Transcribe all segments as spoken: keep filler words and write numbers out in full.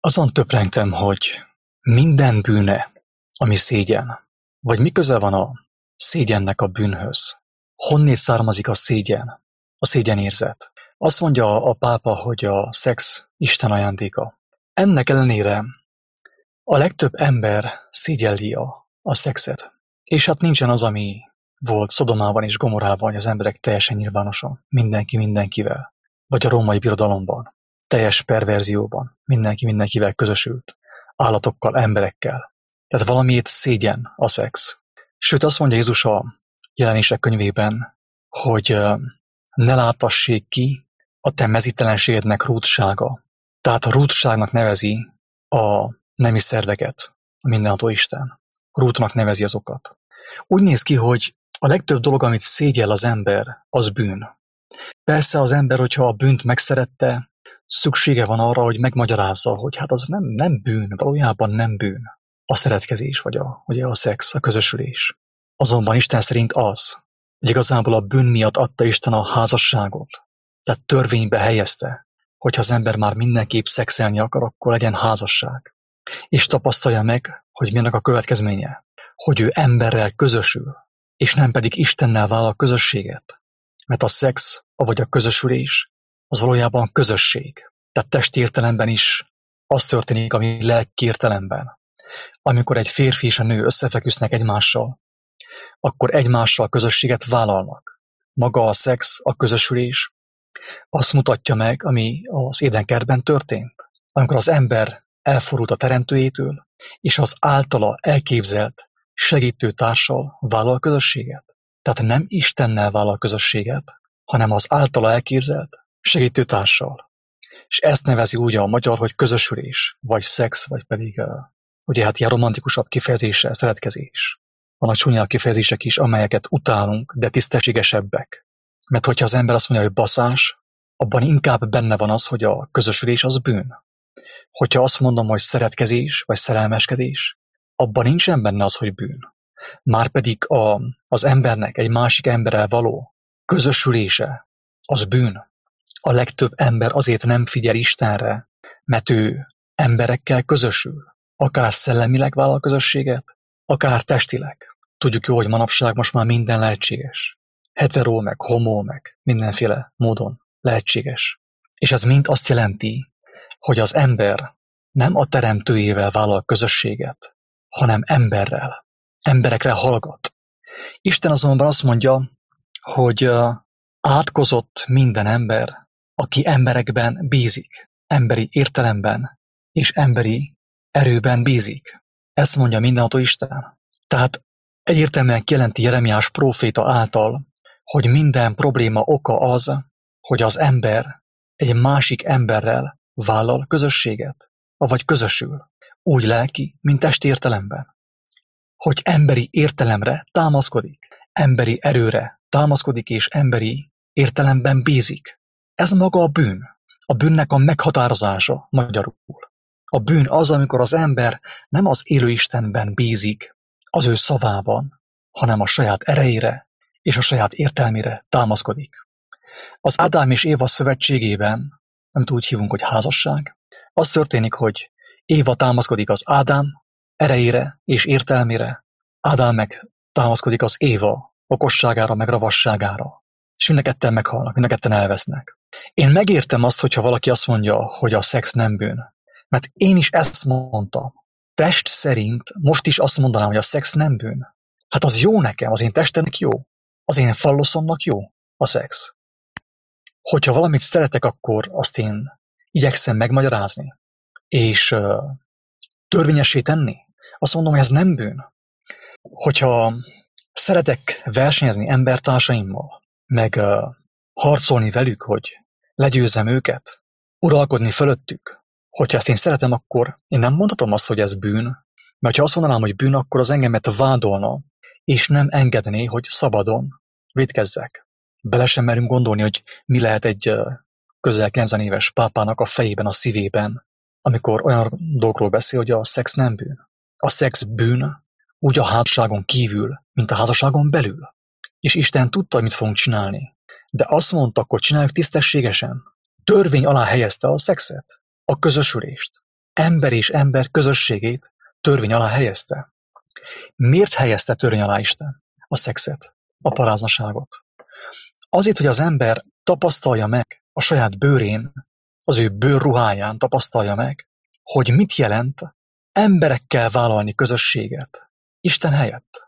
Azon töprengtem, hogy minden bűne, ami szégyen, vagy mi köze van a szégyennek a bűnhöz? Honnét származik a szégyen, a szégyenérzet? Azt mondja a pápa, hogy a szex Isten ajándéka. Ennek ellenére a legtöbb ember szégyelli a, a szexet. És hát nincsen az, ami volt Szodomában és Gomorrában, hogy az emberek teljesen nyilvánosan, mindenki mindenkivel, vagy a római birodalomban, teljes perverzióban, mindenki mindenkivel közösült, állatokkal, emberekkel. Tehát valamiért szégyen a szex. Sőt, azt mondja Jézus a Jelenések könyvében, hogy ne láttassék ki a te mezítelenségednek rúdsága. Tehát a rúdságnak nevezi a nemi szerveket, a mindenható Isten. Rútnak nevezi azokat. Úgy néz ki, hogy a legtöbb dolog, amit szégyel az ember, az bűn. Persze az ember, hogyha a bűnt megszerette, szüksége van arra, hogy megmagyarázza, hogy hát az nem, nem bűn, valójában nem bűn. A szeretkezés, vagy a, ugye a szex, a közösülés. Azonban Isten szerint az, hogy igazából a bűn miatt adta Isten a házasságot. Tehát törvénybe helyezte, hogyha az ember már mindenképp szexelni akar, akkor legyen házasság. És tapasztalja meg, hogy milyennek a következménye, hogy ő emberrel közösül, és nem pedig Istennel vállal közösséget. Mert a szex, vagy a közösülés, az valójában közösség. Tehát testi értelemben is az történik, ami lelki értelemben. Amikor egy férfi és a nő összefeküsznek egymással, akkor egymással közösséget vállalnak. Maga a szex, a közösülés azt mutatja meg, ami az Édenkertben történt. Amikor az ember elfordult a teremtőjétől, és az általa elképzelt segítőtársal vállal közösséget. Tehát nem Istennel vállal közösséget, hanem az általa elképzelt segítőtársal. És ezt nevezi úgy a magyar, hogy közösülés, vagy szex, vagy pedig uh, ugye hát ilyen romantikusabb kifejezése, szeretkezés. Vannak csúnyább kifejezések is, amelyeket utálunk, de tisztességesebbek. Mert hogyha az ember azt mondja, hogy baszás, abban inkább benne van az, hogy a közösülés az bűn. Hogyha azt mondom, hogy szeretkezés, vagy szerelmeskedés, abban nincsen benne az, hogy bűn. Márpedig a, az embernek egy másik emberrel való közösülése, az bűn. A legtöbb ember azért nem figyel Istenre, mert ő emberekkel közösül. Akár szellemileg vállal közösséget, akár testileg. Tudjuk jó, hogy manapság most már minden lehetséges. Hetero, meg homo, meg mindenféle módon lehetséges. És ez mind azt jelenti, hogy az ember nem a teremtőjével vállal közösséget, hanem emberrel. Emberekre hallgat. Isten azonban azt mondja, hogy átkozott minden ember, aki emberekben bízik, emberi értelemben és emberi erőben bízik. Ezt mondja mindenható Isten. Tehát egyértelműen kijelenti Jeremiás próféta által, hogy minden probléma oka az, hogy az ember egy másik emberrel vállal közösséget, avagy közösül, úgy lelki, mint testi értelemben. Hogy emberi értelemre támaszkodik, emberi erőre támaszkodik, és emberi értelemben bízik. Ez maga a bűn. A bűnnek a meghatározása magyarul. A bűn az, amikor az ember nem az élő Istenben bízik, az ő szavában, hanem a saját erejére és a saját értelmére támaszkodik. Az Ádám és Éva szövetségében, amit úgy hívunk, hogy házasság, az történik, hogy Éva támaszkodik az Ádám erejére és értelmére, Ádám meg támaszkodik az Éva okosságára, meg ravasságára. És mind a ketten meghalnak, mind a ketten elvesznek. Én megértem azt, hogyha valaki azt mondja, hogy a szex nem bűn. Mert én is ezt mondtam. Test szerint most is azt mondanám, hogy a szex nem bűn. Hát az jó nekem, az én testemnek jó. Az én falloszomnak jó a szex. Hogyha valamit szeretek, akkor azt én igyekszem megmagyarázni. És uh, törvényessé tenni. Azt mondom, hogy ez nem bűn. Hogyha szeretek versenyezni embertársaimmal, meg uh, harcolni velük, hogy legyőzzem őket, uralkodni fölöttük. Hogyha ezt én szeretem, akkor én nem mondhatom azt, hogy ez bűn, mert ha azt mondanám, hogy bűn, akkor az engemet vádolna, és nem engedné, hogy szabadon vétkezzek. Bele sem merünk gondolni, hogy mi lehet egy uh, közel kilencven éves pápának a fejében, a szívében, amikor olyan dolgokról beszél, hogy a szex nem bűn. A szex bűn úgy a házasságon kívül, mint a házasságon belül. És Isten tudta, hogy mit fogunk csinálni. De azt mondta, akkor csináljuk tisztességesen. Törvény alá helyezte a szexet, a közösülést. ember és ember közösségét törvény alá helyezte. Miért helyezte törvény alá Isten a szexet, a paráznaságot? Azért, hogy az ember tapasztalja meg a saját bőrén, az ő bőrruháján tapasztalja meg, hogy mit jelent emberekkel vállalni közösséget Isten helyett.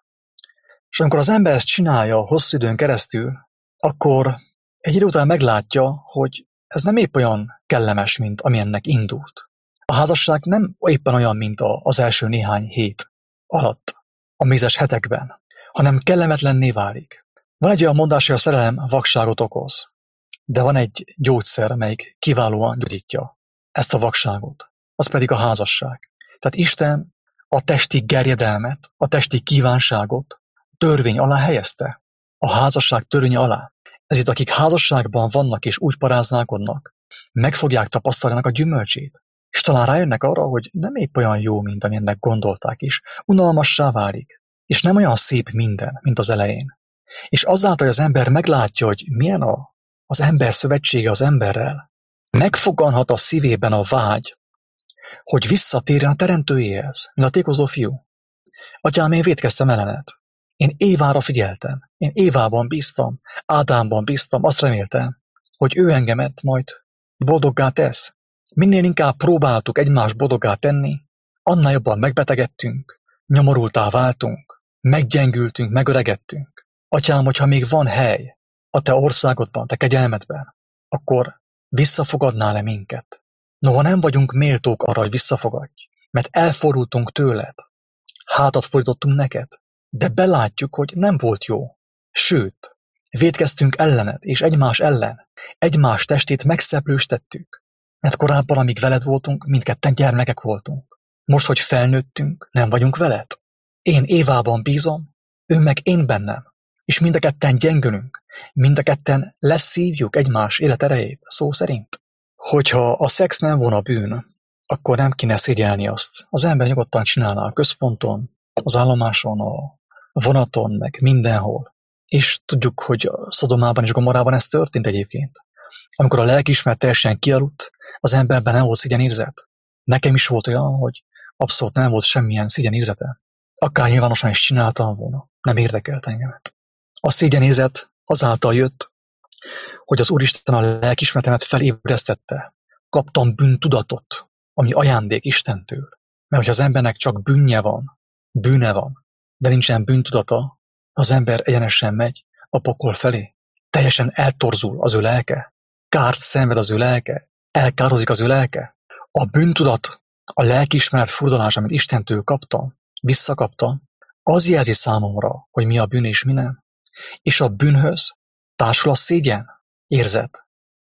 És amikor az ember ezt csinálja hosszú időn keresztül, akkor egy idő után meglátja, hogy ez nem épp olyan kellemes, mint amilyennek indult. A házasság nem éppen olyan, mint az első néhány hét alatt, a mézes hetekben, hanem kellemetlenné válik. Van egy olyan mondás, hogy a szerelem vakságot okoz, de van egy gyógyszer, amelyik kiválóan gyógyítja ezt a vakságot, az pedig a házasság. Tehát Isten a testi gerjedelmet, a testi kívánságot törvény alá helyezte, a házasság törvénye alá. Ezért akik házasságban vannak és úgy paráználkodnak, meg fogják tapasztalni a gyümölcsét, és talán rájönnek arra, hogy nem épp olyan jó, mint amilyennek gondolták is, unalmassá válik, és nem olyan szép minden, mint az elején. És azáltal, hogy az ember meglátja, hogy milyen a, az ember szövetsége az emberrel, megfoganhat a szívében a vágy, hogy visszatérjen a teremtőjéhez, mint a tékozó fiú. Atyám, én vétkeztem ellened. Én Évára figyeltem. Én Évában bíztam, Ádámban bíztam, azt reméltem, hogy ő engemet majd boldoggá tesz. Minél inkább próbáltuk egymást boldoggá tenni, annál jobban megbetegedtünk, nyomorultá váltunk, meggyengültünk, megöregedtünk. Atyám, hogyha még van hely a te országodban, te kegyelmedben, akkor visszafogadnál-e minket? Noha nem vagyunk méltók arra, hogy visszafogadj, mert elfordultunk tőled, hátat fordítottunk neked, de belátjuk, hogy nem volt jó. Sőt, vétkeztünk ellened és egymás ellen, egymás testét megszeplősítettük, mert korábban, amíg veled voltunk, mindketten gyermekek voltunk. Most, hogy felnőttünk, nem vagyunk veled. Én Évában bízom, ő meg én bennem, és mind a ketten gyengülünk, mind a ketten leszívjuk egymás életerejét, szó szerint. Hogyha a szex nem volna bűn, akkor nem kéne szégyelni azt. Az ember nyugodtan csinálná a központon, az állomáson, a vonaton, meg mindenhol. És tudjuk, hogy Szodomában és Gomorrában ez történt egyébként. Amikor a lelkiismeret teljesen kialudt, az emberben nem volt szégyenérzet. Nekem is volt olyan, hogy abszolút nem volt semmilyen szégyenérzete. Akár nyilvánosan is csináltam volna, nem érdekelt engemet. A szégyenérzet azáltal jött, hogy az Úristen a lelkiismeretemet felébresztette. Kaptam bűntudatot, ami ajándék Istentől. Mert hogyha az embernek csak bűnje van, bűne van, de nincsen bűntudata, az ember egyenesen megy a pokol felé. Teljesen eltorzul az ő lelke, kárt szenved az ő lelke, elkározik az ő lelke. A bűntudat, a lelkiismeret furdalás, amit Istentől kaptam, visszakaptam, az jelzi számomra, hogy mi a bűn és mi nem. És a bűnhöz társul a szégyen érzet.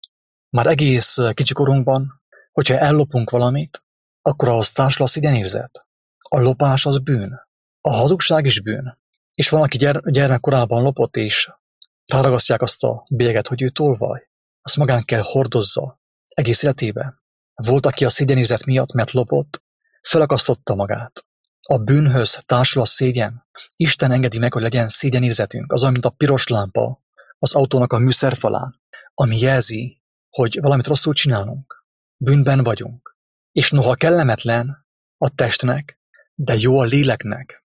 Már egész kicsikorunkban, hogyha ellopunk valamit, akkor ahhoz társul a szégyenérzet. A lopás az bűn. A hazugság is bűn. És van, aki gyere, gyermekkorában lopott, és ráragasztják azt a bélyeget, hogy ő tolvaj. Azt magán kell hordozza egész életében. Volt, aki a szégyenérzet miatt, mert lopott, felakasztotta magát. A bűnhöz társul a szégyen. Isten engedi meg, hogy legyen szégyenérzetünk. Az olyan, mint a piros lámpa az autónak a műszerfalán, ami jelzi, hogy valamit rosszul csinálunk. Bűnben vagyunk. És noha kellemetlen a testnek, de jó a léleknek.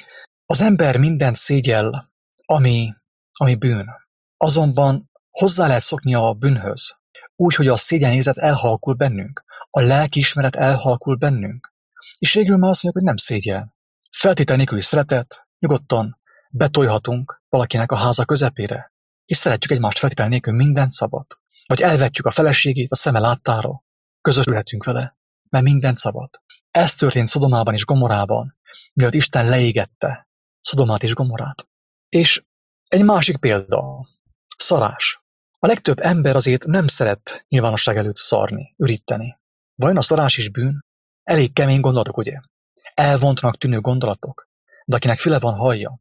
Az ember mindent szégyel, ami, ami bűn. Azonban hozzá lehet szokni a bűnhöz, úgy, hogy a szégyenérzet elhalkul bennünk, a lelkiismeret elhalkul bennünk. És végül már azt mondjuk, hogy nem szégyel. Feltétel nélküli szeretet, nyugodtan betolhatunk valakinek a háza közepére, és szeretjük egymást feltétel nélkül, mindent szabad. Vagy elvetjük a feleségét a szeme láttára, közösülhetünk vele, mert mindent szabad. Ez történt Szodomában és Gomorrában, miatt Isten leégette Szodomát és Gomorrát. És egy másik példa, szarás. A legtöbb ember azért nem szeret nyilvánosság előtt szarni, üríteni. Vajon a szarás is bűn? Elég kemény gondolatok, ugye? Elvontnak tűnő gondolatok, de akinek füle van, hallja.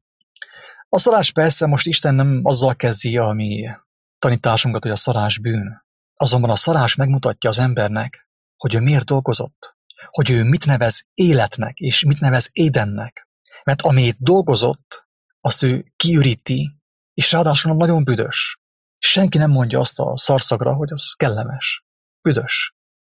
A szarás persze most Isten nem azzal kezdi a mi tanításunkat, hogy a szarás bűn. Azonban a szarás megmutatja az embernek, hogy ő miért dolgozott, hogy ő mit nevez életnek, és mit nevez édennek. Mert amit dolgozott, azt ő kiüríti, és ráadásul nagyon büdös. Senki nem mondja azt a szarszagra, hogy az kellemes, büdös.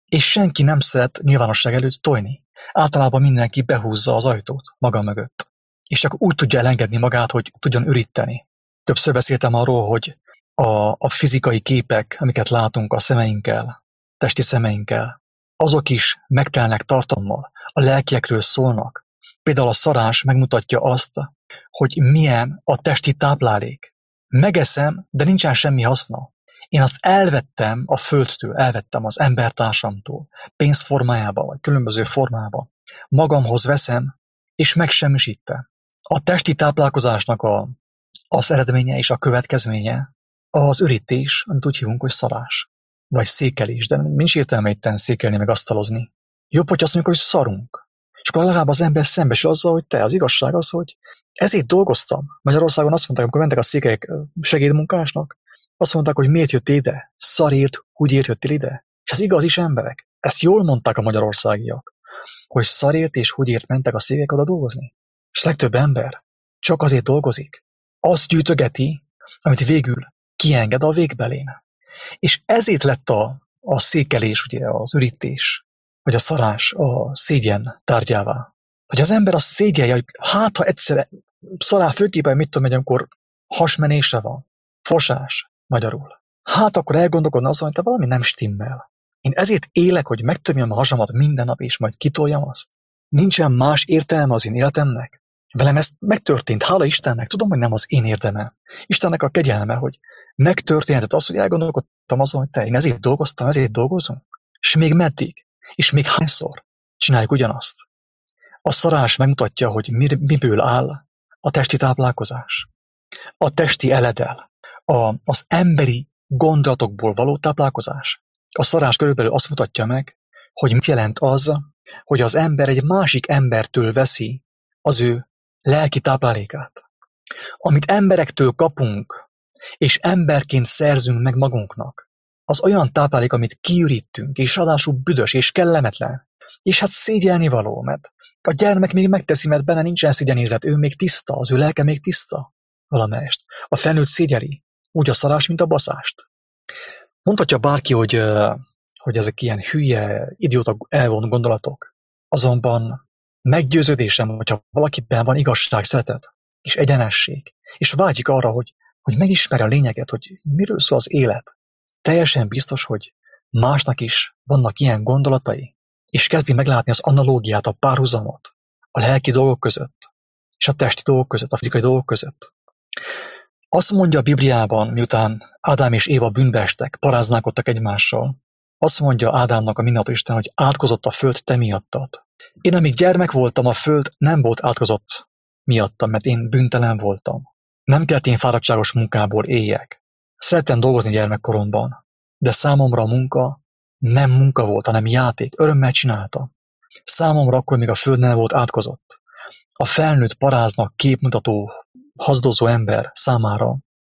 És senki nem szeret nyilvánosság előtt tojni. Általában mindenki behúzza az ajtót maga mögött. És csak úgy tudja elengedni magát, hogy tudjon üríteni. Többször beszéltem arról, hogy a, a fizikai képek, amiket látunk a szemeinkkel, testi szemeinkkel, azok is megtelnek tartalommal, a lelkiekről szólnak. Például a szarás megmutatja azt, hogy milyen a testi táplálék. Megeszem, de nincsen semmi haszna. Én azt elvettem a földtől, elvettem az embertársamtól, pénz formájába, vagy különböző formába. Magamhoz veszem, és megsemmisítem. A testi táplálkozásnak a, az eredménye és a következménye az ürítés, amit úgy hívunk, hogy szarás, vagy székelés, de nincs értelme itten székelni, meg asztalozni. Jobb, hogy azt mondjuk, hogy szarunk. És akkor legalább az ember szembesül azzal, hogy te, az igazság az, hogy ezért dolgoztam. Magyarországon azt mondták, amikor mentek a székelyek segédmunkásnak, azt mondták, hogy miért jöttél ide? Szarért, húgyért jöttél ide? És ez igaz is, emberek. Ezt jól mondták a magyarországiak, hogy szarért és húgyért mentek a székelyek oda dolgozni. És legtöbb ember csak azért dolgozik. Azt gyűjtögeti, amit végül kienged a végbelén. És ezért lett a, a székelés, ugye az ürítés, vagy a szarás a szégyen tárgyává. Hogy az ember azt szégyelje, hogy hát, ha egyszer szarál főképpen, mit tudom, hogy amikor hasmenésre van, fosás magyarul. Hát akkor elgondolkodna azon, hogy te valami nem stimmel. Én ezért élek, hogy megtörjem a hasamat minden nap, és majd kitoljam azt. Nincsen más értelme az én életemnek. Velem ez megtörtént, hála Istennek, tudom, hogy nem az én érdemem. Istennek a kegyelme, hogy megtörténhetett az, hogy elgondolkodtam azon, hogy te, én ezért dolgoztam, ezért dolgozom. És még meddig? És még hányszor csináljuk ugyanazt? A szarás megmutatja, hogy miből áll a testi táplálkozás. A testi eledel. A, az emberi gondolatokból való táplálkozás. A szarás körülbelül azt mutatja meg, hogy mit jelent az, hogy az ember egy másik embertől veszi az ő lelki táplálékát. Amit emberektől kapunk, és emberként szerzünk meg magunknak, az olyan táplálék, amit kiürítünk, és ráadásul büdös és kellemetlen, és hát szégyelni való, mert a gyermek még megteszi, mert benne nincsen szégyenérzet, ő még tiszta, az ő lelke még tiszta valamelyest. A felnőtt szégyeli, úgy a szarás, mint a baszást. Mondhatja bárki, hogy, hogy ezek ilyen hülye, idióta elvont gondolatok. Azonban meggyőződésem, hogyha valakiben van igazság, szeretet és egyenesség, és vágyik arra, hogy, hogy megismerje a lényeget, hogy miről szól az élet, teljesen biztos, hogy másnak is vannak ilyen gondolatai, és kezdi meglátni az analógiát, a párhuzamot a lelki dolgok között, és a testi dolgok között, a fizikai dolgok között. Azt mondja a Bibliában, miután Ádám és Éva bűnbe estek, paráználkodtak egymással, azt mondja Ádámnak a mindenható Isten, hogy átkozott a föld te miattad. Én, amíg gyermek voltam, a föld nem volt átkozott miattam, mert én bűntelen voltam. Nem kellett én fáradtságos munkából éljek. Szerettem dolgozni gyermekkoromban, de számomra a munka nem munka volt, hanem játék. Örömmel csináltam. Számomra akkor még a föld nem volt átkozott. A felnőtt paráznak képmutató, hazdozó ember számára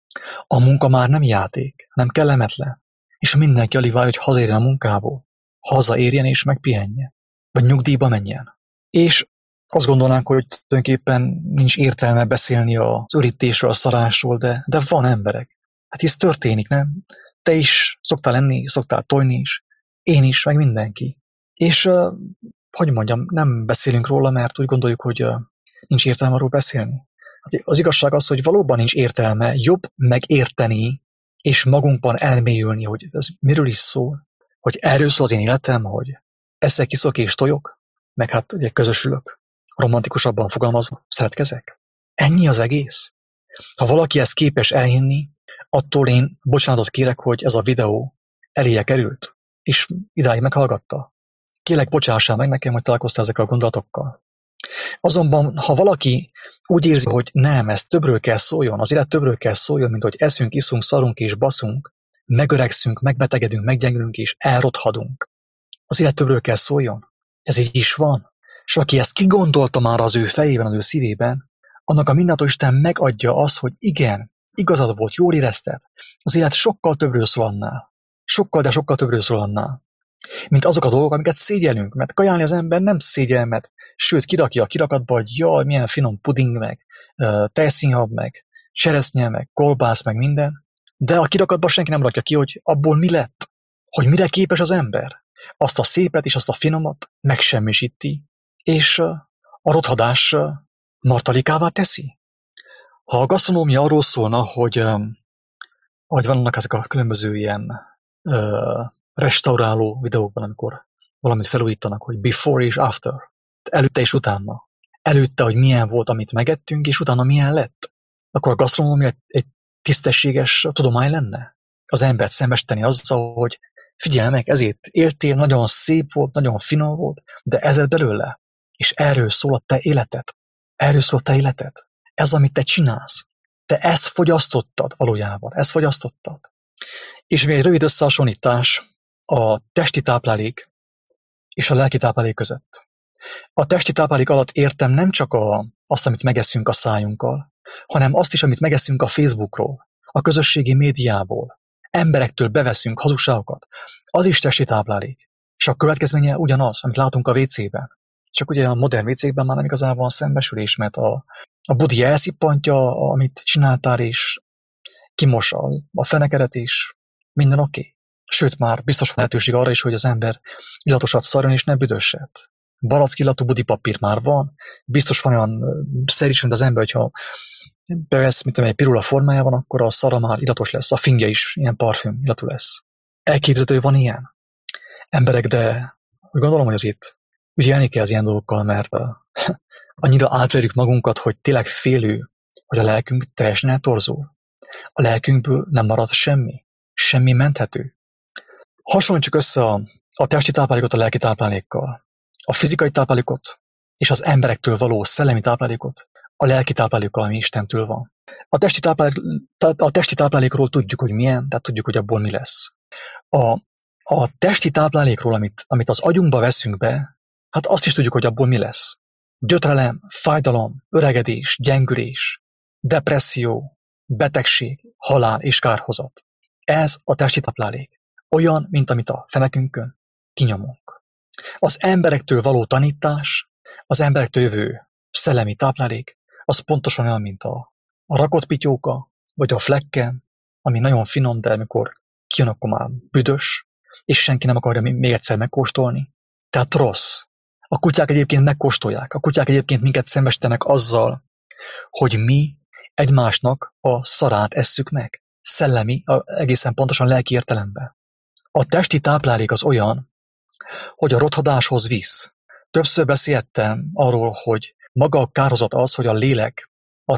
a munka már nem játék, nem kellemetlen, és mindenki alig várja, hogy hazaérjen a munkából, hazaérjen és megpihenje, vagy nyugdíjba menjen. És azt gondolnánk, hogy tulajdonképpen nincs értelme beszélni az ürítésről, a szarásról, de, de van emberek. Hát ez történik, nem? Te is szoktál lenni, szoktál tojni is, én is, meg mindenki. És, uh, hogy mondjam, nem beszélünk róla, mert úgy gondoljuk, hogy uh, nincs értelme arról beszélni. Hát az igazság az, hogy valóban nincs értelme, jobb megérteni, és magunkban elmélyülni, hogy ez miről is szól, hogy erről szól az én életem, hogy eszek, iszok és tojok, meg hát ugye közösülök, romantikusabban fogalmazva, szeretkezek. Ennyi az egész. Ha valaki ezt képes elhinni, attól én bocsánatot kérek, hogy ez a videó eléje került, és idáig meghallgatta. Kérlek, bocsássál meg nekem, hogy találkoztál ezekkel a gondolatokkal. Azonban, ha valaki úgy érzi, hogy nem, ez többről kell szóljon, az élet többről kell szóljon, mint hogy eszünk, iszunk, szarunk és baszunk, megöregszünk, megbetegedünk, meggyengülünk és elrothadunk. Az élet többről kell szóljon. Ez így is van. És aki ezt kigondolta már az ő fejében, az ő szívében, annak a mindenható Isten megadja azt, hogy igen, igazad volt, jól érezted. Az élet sokkal többről szól annál. Sokkal, de sokkal többről szól annál. Mint azok a dolgok, amiket szégyelünk, mert kajálni az ember nem szégyelmet, sőt, kirakja a kirakatba, hogy jaj, milyen finom puding, meg tejszínhab, meg cseresznye, meg kolbász, meg minden, de a kirakatba senki nem rakja ki, hogy abból mi lett, hogy mire képes az ember. azt a szépet és azt a finomat megsemmisíti, és a rothadás martalikává teszi. Ha a gasztronómia arról szólna, hogy ahogy vannak ezek a különböző ilyen uh, restauráló videókban, amikor valamit felújítanak, hogy before és after, előtte és utána. Előtte, hogy milyen volt, amit megettünk, és utána milyen lett. Akkor a gasztronómia egy tisztességes tudomány lenne. Az embert szembesíteni azzal, hogy figyelj meg, ezért éltél, nagyon szép volt, nagyon finom volt, de ezzel belőle. És erről szól a te életed. Erről szól a te életed. Ez, amit te csinálsz. Te ezt fogyasztottad valójában, ezt fogyasztottad. És még egy rövid összehasonlítás a testi táplálék és a lelki táplálék között. A testi táplálék alatt értem nem csak a, azt, amit megeszünk a szájunkkal, hanem azt is, amit megeszünk a Facebookról, a közösségi médiából. Emberektől beveszünk hazugságokat. Az is testi táplálék. És a következménye ugyanaz, amit látunk a vécében. Csak ugye a modern vécékben már nem igazán van szembesülés, mert a, a budi elszippantja, amit csináltál, és kimos a, a fenekeret, és minden oké. Okay. Sőt, már biztos van lehetőség arra is, hogy az ember illatosat szarjon, és ne büdösset. Barack illatú budipapír már van, biztos van olyan szer is, mint az ember, hogyha bevesz, mint egy pirula formájában, akkor a szara már illatos lesz, a fingja is ilyen parfüm illatú lesz. Elképzelhető, hogy van ilyen emberek, de úgy gondolom, hogy azért ügyelni kell az ilyen dolgokkal, mert uh, annyira átverjük magunkat, hogy tényleg félő, hogy a lelkünk teljesen eltorzul. A lelkünkből nem marad semmi. Semmi menthető. Hasonlítsuk össze a, a testi táplálékot a lelki táplálékkal. A fizikai táplálékot és az emberektől való szellemi táplálékot a lelki táplálékkal, ami Istentől van. A testi, táplálék, a testi táplálékról tudjuk, hogy milyen, tehát tudjuk, hogy abból mi lesz. A, a testi táplálékról, amit, amit az agyunkba veszünk be, hát azt is tudjuk, hogy abból mi lesz. Gyötrelem, fájdalom, öregedés, gyengülés, depresszió, betegség, halál és kárhozat. Ez a testi táplálék. Olyan, mint amit a fenekünkön kinyomunk. Az emberektől való tanítás, az emberektől jövő szellemi táplálék, az pontosan olyan, mint a, a rakott pityóka, vagy a flekken, ami nagyon finom, de amikor kijön, akkor már büdös, és senki nem akarja még egyszer megkóstolni. Tehát rossz. A kutyák egyébként megkóstolják. A kutyák egyébként minket szembesítenek azzal, hogy mi egymásnak a szarát esszük meg. Szellemi, egészen pontosan lelki értelemben. A testi táplálék az olyan, hogy a rothadáshoz visz. Többször beszéltem arról, hogy maga a kárhozat az, hogy a lélek, a,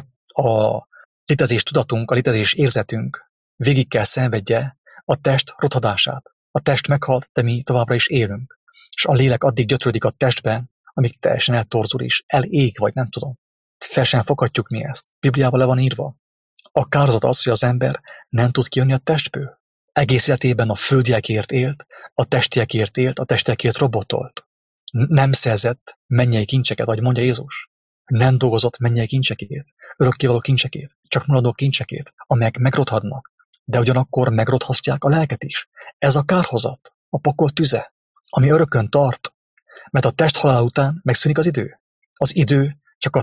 a létezés tudatunk, a létezés érzetünk végig kell szenvedje a test rothadását. A test meghalt, de mi továbbra is élünk. És a lélek addig gyötrődik a testben, amíg teljesen eltorzul és elég, vagy nem tudom. Fel sem foghatjuk mi ezt. Bibliában le van írva. A kárhozat az, hogy az ember nem tud kijönni a testből. Egész életében a földiekért élt, a testiekért élt, a testiekért robotolt. Nem szerzett mennyei kincseket, ahogy mondja Jézus. Nem dolgozott mennyei kincsekért, örökkévaló kincsekért, csak maradó kincsekért, amelyek megrothadnak, de ugyanakkor megrothasztják a lelket is. Ez a kárhozat, a pokol tüze, ami örökön tart, mert a test halál után megszűnik az idő. Az idő csak a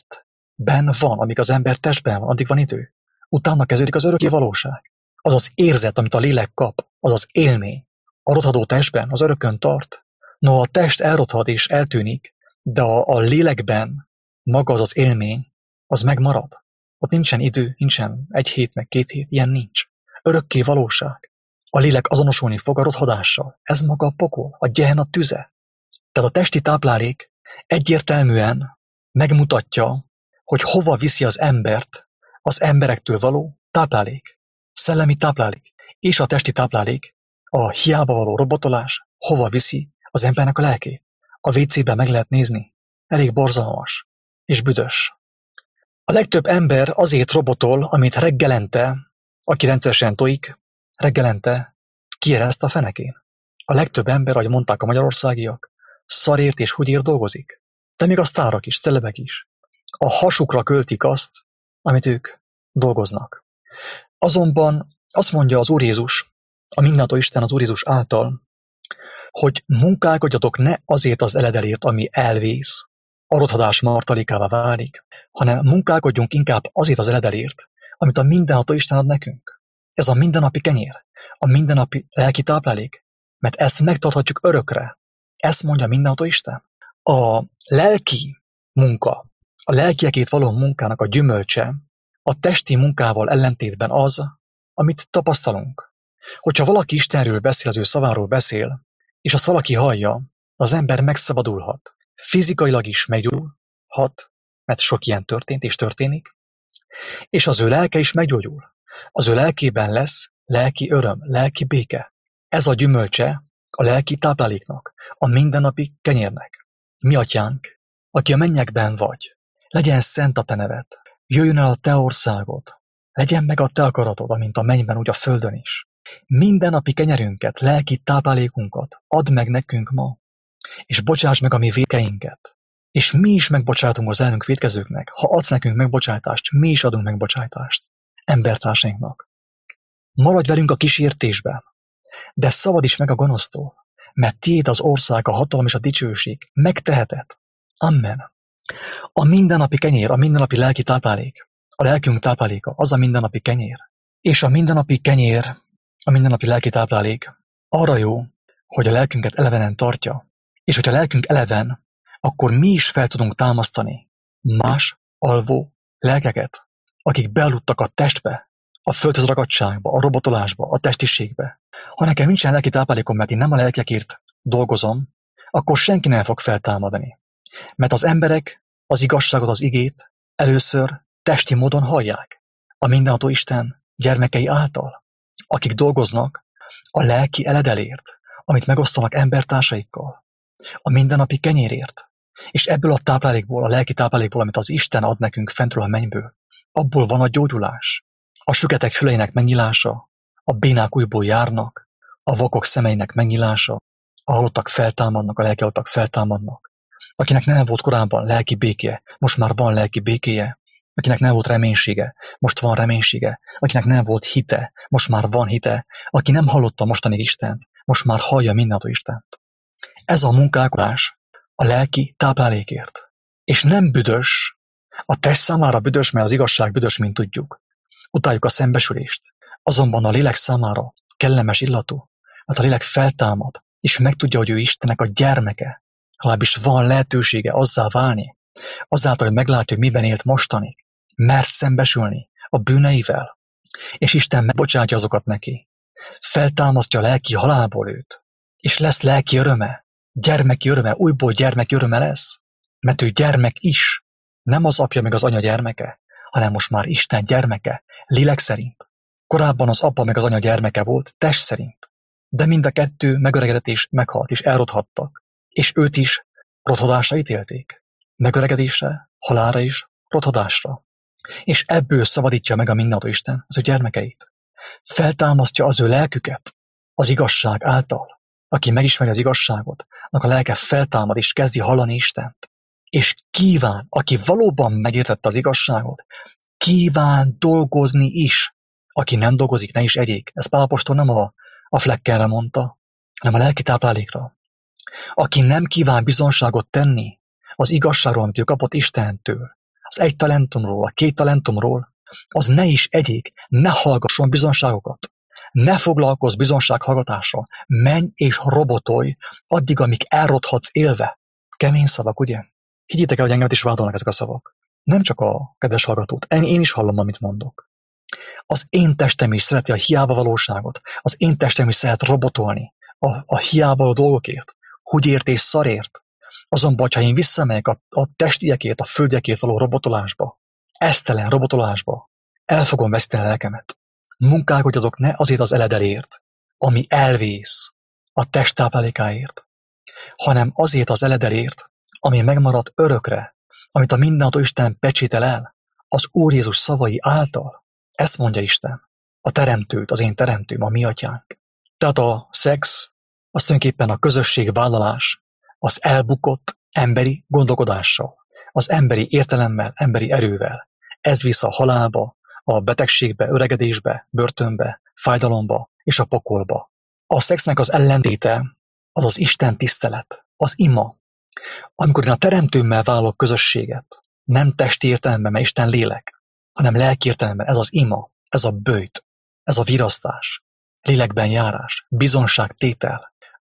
testben van, amíg az ember testben van, addig van idő. Utána kezdődik az örökké valóság. Az az érzet, amit a lélek kap, az az élmény. A rothadó testben az örökön tart. No, a test elrothad és eltűnik, de a, a lélekben maga az az élmény, az megmarad. Ott nincsen idő, nincsen egy hét, meg két hét, ilyen nincs. Örökké valóság. A lélek azonosulni fog a rothadással. Ez maga a pokol, a gyehen tüze. Tehát a testi táplálék egyértelműen megmutatja, hogy hova viszi az embert az emberektől való táplálék. Szellemi táplálék. És a testi táplálék, a hiába való robotolás, hova viszi az embernek a lelkét. A vécében meg lehet nézni. Elég borzalmas és büdös. A legtöbb ember azért robotol, amit reggelente, aki rendszeresen tojik, reggelente kiereszt a fenekén. A legtöbb ember, ahogy mondták a magyarországiak, szarért és húgyért dolgozik. De még a sztárok is, celebek is. A hasukra költik azt, amit ők dolgoznak. Azonban azt mondja az Úr Jézus, a mindenható Isten az Úr Jézus által, hogy munkálkodjatok ne azért az eledelért, ami elvész, a rothadás martalikává válik, hanem munkálkodjunk inkább azért az eledelért, amit a mindenható Isten ad nekünk. Ez a mindennapi kenyér, a mindennapi lelki táplálék. mert ezt megtarthatjuk örökre. Ezt mondja mindenható Isten. A lelki munka, a lelkiekért való munkának a gyümölcse a testi munkával ellentétben az, amit tapasztalunk. Hogyha valaki Istenről beszél, az ő szaváról beszél, és azt valaki hallja, az ember megszabadulhat. Fizikailag is meggyógyulhat, mert sok ilyen történt és történik, és az ő lelke is meggyógyul. Az ő lelkében lesz lelki öröm, lelki béke. Ez a gyümölcse a lelki tápláléknak, a mindennapi kenyérnek. Mi atyánk, aki a mennyekben vagy, legyen szent a te neved, jöjjön el a te országod, legyen meg a te akaratod, amint a mennyben, úgy a földön is. Mindennapi kenyerünket, lelki táplálékunkat add meg nekünk ma, és bocsáss meg a mi vétkeinket. És mi is megbocsátunk az ellenünk vétkezőknek. Ha adsz nekünk megbocsátást, mi is adunk megbocsátást embertársainknak. Maradj velünk a kísértésben, de szabadíts meg a gonosztól, mert tiéd az ország, a hatalom és a dicsőség. Megteheted. Amen. A mindennapi kenyér, a mindennapi lelki táplálék, a lelkünk tápláléka, az a mindennapi kenyér. És a mindennapi kenyér, a mindennapi lelki táplálék arra jó, hogy a lelkünket elevenen tartja. És hogyha a lelkünk eleven, akkor mi is fel tudunk támasztani más alvó lelkeket, akik bealudtak a testbe, a földhöz ragadtságba, a robotolásba, a testiségbe. Ha nekem nincsen lelki táplálékom, mert én nem a lelkekért dolgozom, akkor senki nem fog feltámadni. Mert az emberek az igazságot, az igét először testi módon hallják. A mindenható Isten gyermekei által, akik dolgoznak a lelki eledelért, amit megosztanak embertársaikkal, a mindennapi kenyérért, és ebből a táplálékból, a lelki táplálékból, amit az Isten ad nekünk fentről a mennyből, abból van a gyógyulás, a süketek füleinek megnyilása, a bénák újból járnak, a vakok szemeinek megnyilása, a halottak feltámadnak, a lelki halottak feltámadnak. Akinek nem volt korábban lelki békéje, most már van lelki békéje. Akinek nem volt reménysége, most van reménysége. Akinek nem volt hite, most már van hite. Aki nem hallotta mostanig Istent, most már hallja mindenható Istent. Ez a munkálkodás a lelki táplálékért. És nem büdös, a test számára büdös, mert az igazság büdös, mint tudjuk. Utáljuk a szembesülést. Azonban a lélek számára kellemes illatú, mert a lélek feltámad, és megtudja, hogy ő Istennek a gyermeke. Legalábbis van lehetősége azzá válni, azáltal, hogy meglátja, hogy miben élt mostanig, mer szembesülni a bűneivel, és Isten megbocsátja azokat neki. Feltámasztja a lelki halálból őt, és lesz lelki öröme, gyermeki öröme, újból gyermeki öröme lesz, mert ő gyermek is, nem az apja meg az anya gyermeke, hanem most már Isten gyermeke, lélek szerint. Korábban az apa meg az anya gyermeke volt, test szerint, de mind a kettő megöregedett és meghalt, és elrothattak. És őt is rothadásra ítélték. Megöregedésre, halálra is, rothadásra. És ebből szabadítja meg a mindenható Isten az ő gyermekeit. Feltámasztja az ő lelküket az igazság által. Aki megismeri az igazságot, annak a lelke feltámad és kezdi hallani Istent. És kíván, aki valóban megértette az igazságot, kíván dolgozni is. Aki nem dolgozik, ne is egyék. Ez Pál apostol nem a, a flekkerre mondta, hanem a lelki táplálékra. Aki nem kíván bizonságot tenni az igazságról, amit ő kapott Istentől, az egy talentumról, a két talentumról, az ne is egyék, ne hallgasson bizonságokat, ne foglalkozz bizonsághallgatással, menj és robotolj, addig, amíg elrothatsz élve. Kemény szavak, ugye? Higgyétek el, hogy engemet is vádolnak ezek a szavak. Nem csak a kedves hallgatót, én is hallom, amit mondok. Az én testem is szereti a hiába valóságot, az én testem is szeret robotolni a, a hiába való dolgokért, húgyért és szarért. Azonban, ha én visszamegyek a, a testiekért, a földjekért való robotolásba, esztelen robotolásba, el fogom veszteni a lelkemet. Munkálkodjatok ne azért az eledelért, ami elvész a test táplálékáért, hanem azért az eledelért, ami megmarad örökre, amit a mindenható Isten pecsétel el, az Úr Jézus szavai által. Ezt mondja Isten, a teremtőt, az én teremtőm, a mi atyánk. Tehát a szex, az tulajdonképpen a közösségvállalás, az elbukott emberi gondolkodással, az emberi értelemmel, emberi erővel. Ez visz a halálba, a betegségbe, öregedésbe, börtönbe, fájdalomba és a pokolba. A szexnek az ellentéte az az Isten tisztelet, az ima. Amikor én a teremtőmmel vállalok közösséget, nem testi értelemben, mert Isten lélek, hanem lelki értelemben, ez az ima, ez a böjt, ez a virasztás, lélekben járás, bizonságtétel,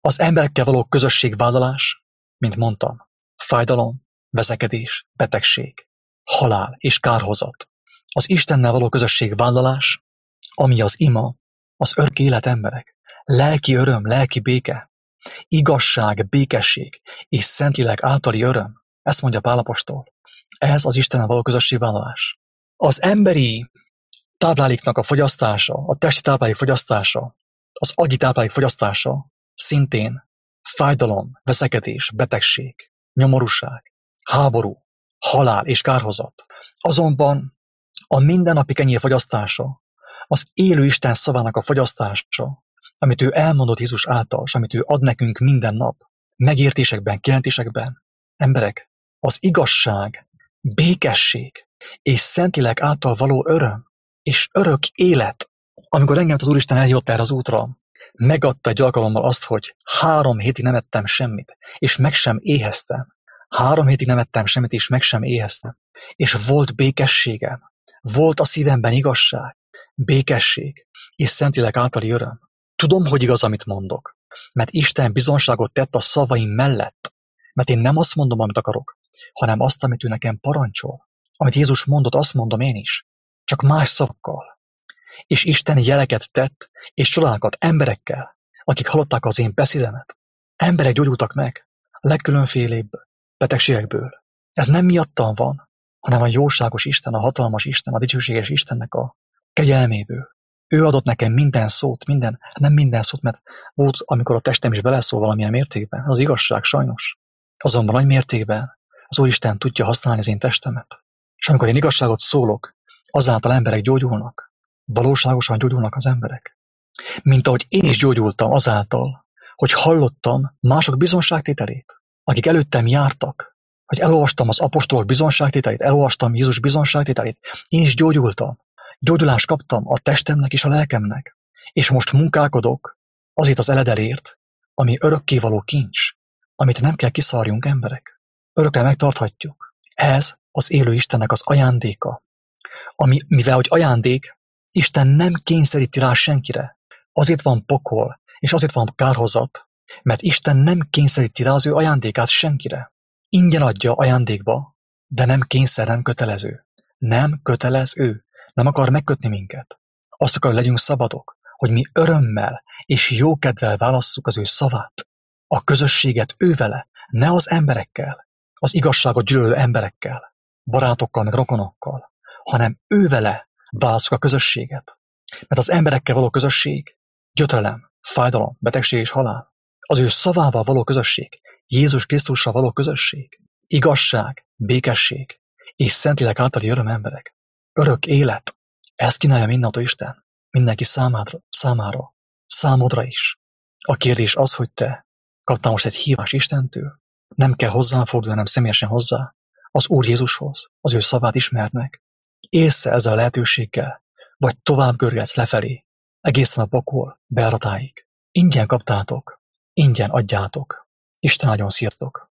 Az emberekkel való közösségvállalás, mint mondtam, fájdalom, veszekedés, betegség, halál és kárhozat. Az Istennel való közösségvállalás, ami az ima, az örök élet emberek, lelki öröm, lelki béke, igazság, békesség és Szentlélek általi öröm. Ezt mondja Pál apostol. Ez az Istennel való közösségvállalás. Az emberi tápláléknak a fogyasztása, a testi táplálék fogyasztása, az agyi táplálék fogyasztása szintén fájdalom, veszekedés, betegség, nyomorúság, háború, halál és kárhozat. Azonban a mindennapi kenyér fogyasztása, az élő Isten szavának a fogyasztása, amit ő elmondott Jézus által, és amit ő ad nekünk minden nap, megértésekben, kijelentésekben. Emberek, az igazság, békesség és Szentlélek által való öröm és örök élet. Amikor engem az Úristen elhívott erre az útra, megadta egy alkalommal azt, hogy három hétig nem ettem semmit, és meg sem éheztem. Három hétig nem ettem semmit, és meg sem éheztem. És volt békességem, volt a szívemben igazság, békesség és Szentlélek általi öröm. Tudom, hogy igaz, amit mondok, mert Isten bizonságot tett a szavaim mellett, mert én nem azt mondom, amit akarok, hanem azt, amit ő nekem parancsol. Amit Jézus mondott, azt mondom én is, csak más szavakkal. És Isten jeleket tett, és csodálakat emberekkel, akik hallották az én beszédemet. Emberek gyógyultak meg a legkülönfélébb betegségekből. Ez nem miattam van, hanem a jóságos Isten, a hatalmas Isten, a dicsőséges Istennek a kegyelméből. Ő adott nekem minden szót, minden, nem minden szót, mert volt, amikor a testem is beleszól valamilyen mértékben. Az igazság sajnos. Azonban nagy mértékben az Úristen tudja használni az én testemet. És amikor én igazságot szólok, azáltal emberek gyógyulnak. Valóságosan gyógyulnak az emberek. Mint ahogy én is gyógyultam azáltal, hogy hallottam mások bizonságtételét, akik előttem jártak, hogy elolvastam az apostolok bizonságtételét, elolvastam Jézus bizonságtételét, én is gyógyultam. Gyógyulást kaptam a testemnek és a lelkemnek, és most munkálkodok azért az eledelért, ami örökkévaló kincs, amit nem kell kiszarjunk emberek. Örökre megtarthatjuk. Ez az élő Istennek az ajándéka, ami, mivel hogy ajándék, Isten nem kényszeríti rá senkire. Azért van pokol, és azért van kárhozat, mert Isten nem kényszeríti rá az ő ajándékát senkire. Ingyen adja ajándékba, de nem kényszer, nem kötelező. Nem kötelező. Nem akar megkötni minket. Azt akar, hogy legyünk szabadok, hogy mi örömmel és jókedvel válasszuk az ő szavát, a közösséget ő vele, ne az emberekkel, az igazságot gyűlölő emberekkel, barátokkal, meg rokonokkal, hanem ő vele válasszuk a közösséget. Mert az emberekkel való közösség gyötrelem, fájdalom, betegség és halál. Az ő szavával való közösség, Jézus Krisztussal való közösség, igazság, békesség és Szentlélek általi öröm emberek. Örök élet. Ezt kínálja mindentő Isten. Mindenki számára, számára, számodra is. A kérdés az, hogy te kaptál most egy hívás Istentől, nem kell hozzám fordulni, hanem személyesen hozzá, az Úr Jézushoz, az ő szavát ismernek. Élsz ezzel a lehetőséggel, vagy tovább görgetsz lefelé, egészen a pokol bejáratáig. Ingyen kaptátok, ingyen adjátok. Isten áldjon, sziasztok!